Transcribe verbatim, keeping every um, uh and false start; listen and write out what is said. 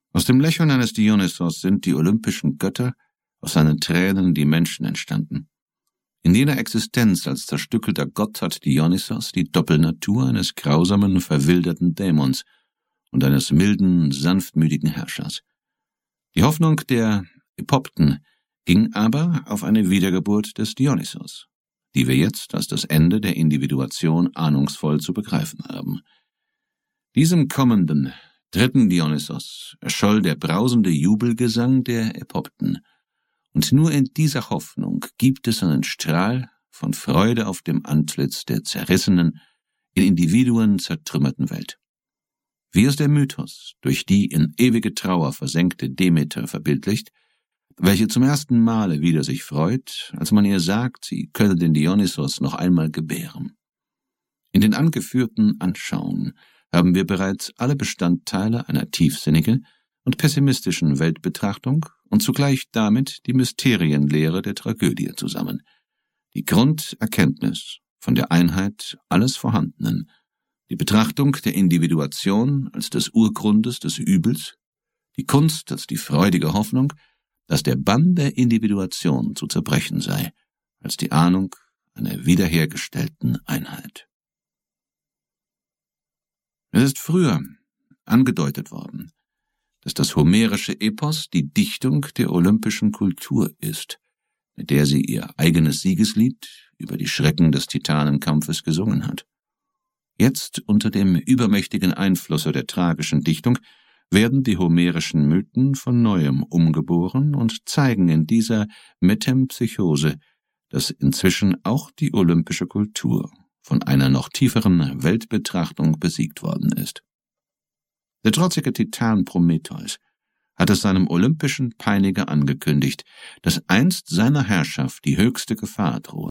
Aus dem Lächeln eines Dionysos sind die olympischen Götter, aus seinen Tränen die Menschen entstanden. In jener Existenz als zerstückelter Gott hat Dionysos die Doppelnatur eines grausamen, verwilderten Dämons und eines milden, sanftmütigen Herrschers. Die Hoffnung der Epopten ging aber auf eine Wiedergeburt des Dionysos, die wir jetzt als das Ende der Individuation ahnungsvoll zu begreifen haben. Diesem kommenden, dritten Dionysos erscholl der brausende Jubelgesang der Epopten, und nur in dieser Hoffnung gibt es einen Strahl von Freude auf dem Antlitz der zerrissenen, in Individuen zertrümmerten Welt. Wie es der Mythos durch die in ewige Trauer versenkte Demeter verbildlicht, welche zum ersten Male wieder sich freut, als man ihr sagt, sie könne den Dionysos noch einmal gebären. In den angeführten Anschauungen haben wir bereits alle Bestandteile einer tiefsinnigen und pessimistischen Weltbetrachtung und zugleich damit die Mysterienlehre der Tragödie zusammen. Die Grunderkenntnis von der Einheit alles Vorhandenen, die Betrachtung der Individuation als des Urgrundes des Übels, die Kunst als die freudige Hoffnung, dass der Bann der Individuation zu zerbrechen sei, als die Ahnung einer wiederhergestellten Einheit. Es ist früher angedeutet worden, dass das homerische Epos die Dichtung der olympischen Kultur ist, mit der sie ihr eigenes Siegeslied über die Schrecken des Titanenkampfes gesungen hat. Jetzt, unter dem übermächtigen Einflusse der tragischen Dichtung, werden die homerischen Mythen von Neuem umgeboren und zeigen in dieser Metempsychose, dass inzwischen auch die olympische Kultur von einer noch tieferen Weltbetrachtung besiegt worden ist. Der trotzige Titan Prometheus hat es seinem olympischen Peiniger angekündigt, dass einst seiner Herrschaft die höchste Gefahr drohe.